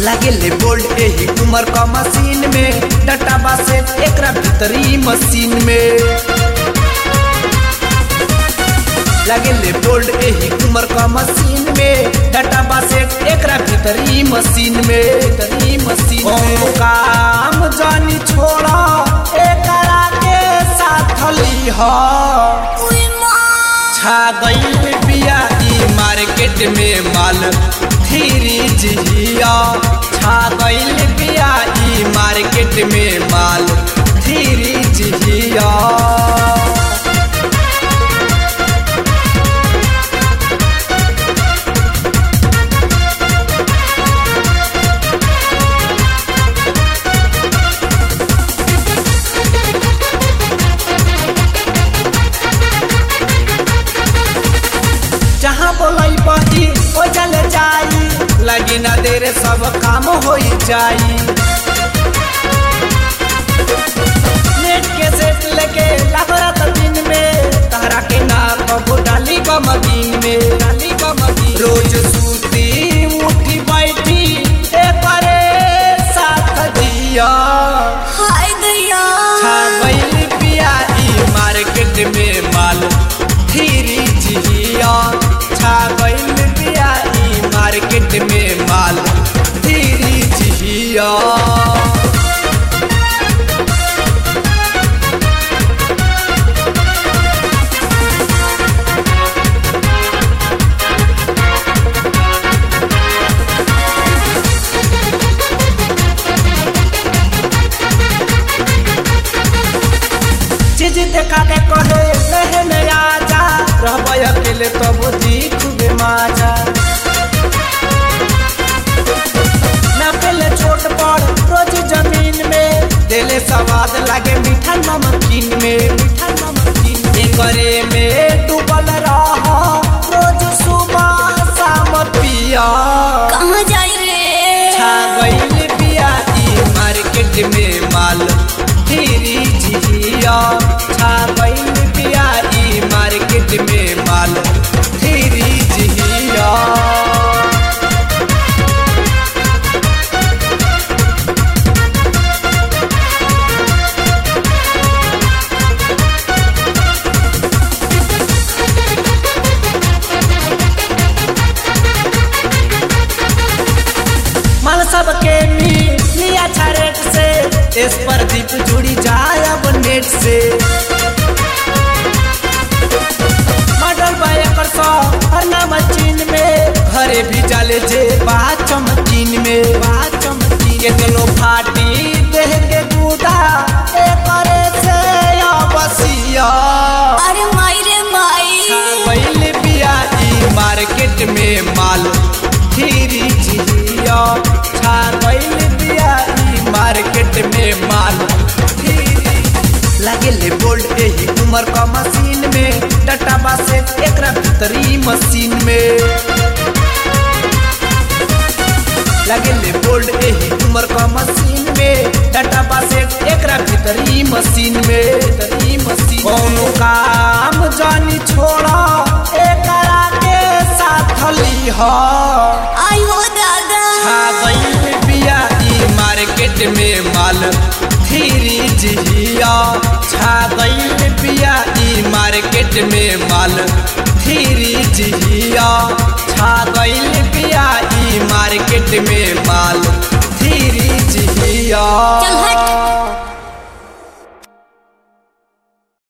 लागेले बोल्ट एही उमर का मशीन में, डाटा बासे एकरा भीतरी मशीन में। लागेले बोल्ट एही उमर का मशीन में, डाटा बासे एकरा भीतरी मशीन में, भीतरी मशीन में। काम जानी छोड़ा एकरा के साथ लीहा, छा गईल बिया ई मार्केट में माल धीरी जिया, छा गईल बिया ई मार्केट में माल धीरी जिया। जहाँ बोलाई बही ओ जल जाई, लगी ना देर सब काम हो जाई। नेट के सेट लेके लागरत दिन में, तहरा के ना कबो डाली का मकीन में, डाली का मकीन। रोज सूती उठी बैठी एकरे साथ दिया, हाय दैया छा गईल बिया ई मार्केट में माल धीरी जिया, छा गईल बिया ई मार्केट में माल धीरी जिया। चीज देखा के कहे लहन आजा, रहबै अकेले तब खूबे माजा। ना पहले छोट पर रोज जमीन में, देले स्वाद लागे मीठा नमकीन में, मीठा नमकीन। एकरे में डूबल रहा रोज सुबह शाम पिया, कहाँ जाई रे। छा गईल बिया ई मार्केट में माल धीरी जिया, छा गईल बिया ई मार्केट में माल धीरी जिया। माल सबके लिया अच्छा रेट से, इस पर दीप जुड़ी जाए अब नेट से। मॉडल बाय कर सौ हर नाम चीन में, घरे भी जाले जे बात चमकीन में, बात चमकीन। केतनो फाटी देह के दूधा एकरे से या बसिया, अरे माई रे माई, गईल बिया ई मार्केट में माल धीरी जिया, छा गईल बिया ई मार्केट में माल धीरी। लागेले बोल्ट एही उमर का मशीन में, डाटा बासे एकरा भीतरी मशीन में। लागेले बोल्ट एही उमर का मशीन में, डाटा बासे एकरा भीतरी मशीन में, भीतरी मशीन। कौनो काम जानी छोड़ा एकरा के साथ लीहा, आई हो दादा, छा गईल बिया ई मार्केट में माल धीरी जिया, छा गईल बिया ई मार्केट में माल धीरी जिया, छा गईल बिया ई मार्केट में माल धीरी जिया। चल हट।